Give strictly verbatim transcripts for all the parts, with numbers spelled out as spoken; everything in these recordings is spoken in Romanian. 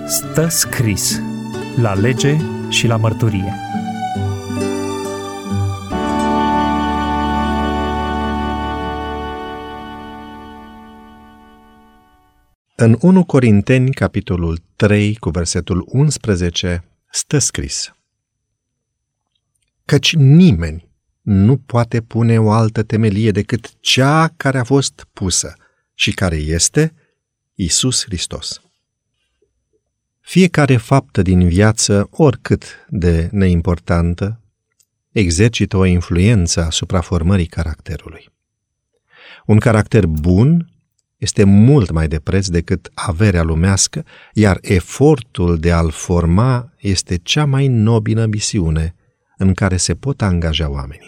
Stă scris la lege și la mărturie. În unu Corinteni, capitolul trei, cu versetul unsprezece, stă scris: Căci nimeni nu poate pune o altă temelie decât cea care a fost pusă și care este Iisus Hristos. Fiecare faptă din viață, oricât de neimportantă, exercită o influență asupra formării caracterului. Un caracter bun este mult mai de preț decât averea lumească, iar efortul de a-l forma este cea mai nobilă misiune în care se pot angaja oamenii.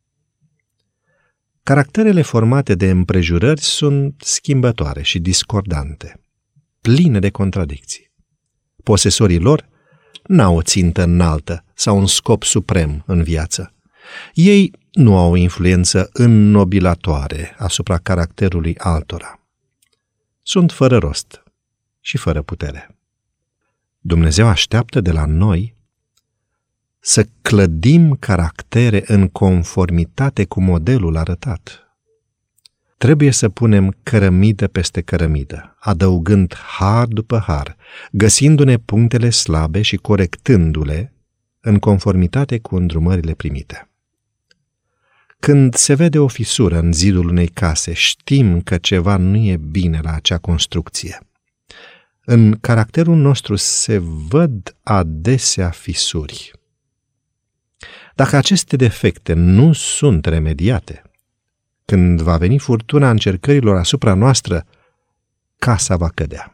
Caracterele formate de împrejurări sunt schimbătoare și discordante, pline de contradicții. Posesorii lor n-au o țintă înaltă sau un scop suprem în viață. Ei nu au o influență înnobilatoare asupra caracterului altora. Sunt fără rost și fără putere. Dumnezeu așteaptă de la noi să clădim caractere în conformitate cu modelul arătat. Trebuie să punem cărămidă peste cărămidă, adăugând har după har, găsindu-ne punctele slabe și corectându-le în conformitate cu îndrumările primite. Când se vede o fisură în zidul unei case, știm că ceva nu e bine la acea construcție. În caracterul nostru se văd adesea fisuri. Dacă aceste defecte nu sunt remediate, când va veni furtuna încercărilor asupra noastră, casa va cădea.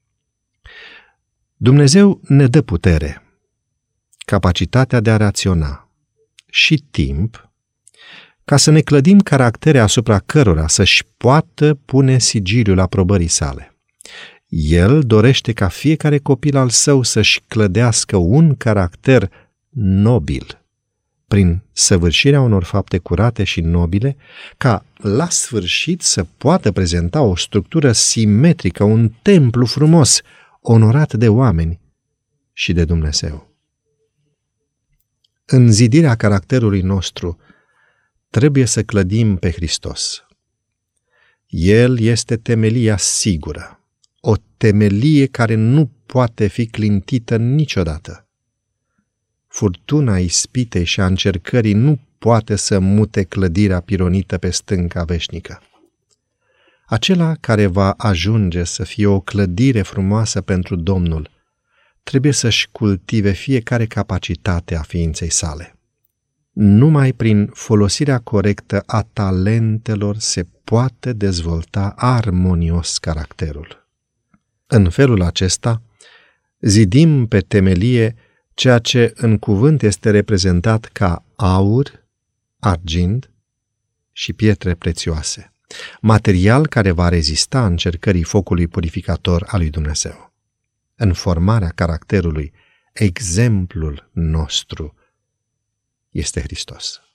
Dumnezeu ne dă putere, capacitatea de a raționa și timp ca să ne clădim caractere asupra cărora să-și poată pune sigiliul aprobării sale. El dorește ca fiecare copil al său să-și clădească un caracter nobil, prin săvârșirea unor fapte curate și nobile, ca la sfârșit să poată prezenta o structură simetrică, un templu frumos, onorat de oameni și de Dumnezeu. În zidirea caracterului nostru trebuie să clădim pe Hristos. El este temelia sigură, o temelie care nu poate fi clintită niciodată. Furtuna ispitei și a încercării nu poate să mute clădirea pironită pe stânca veșnică. Acela care va ajunge să fie o clădire frumoasă pentru Domnul trebuie să-și cultive fiecare capacitate a ființei sale. Numai prin folosirea corectă a talentelor se poate dezvolta armonios caracterul. În felul acesta, zidim pe temelie ceea ce în cuvânt este reprezentat ca aur, argint și pietre prețioase, material care va rezista încercării focului purificator al lui Dumnezeu. În formarea caracterului, exemplul nostru este Hristos.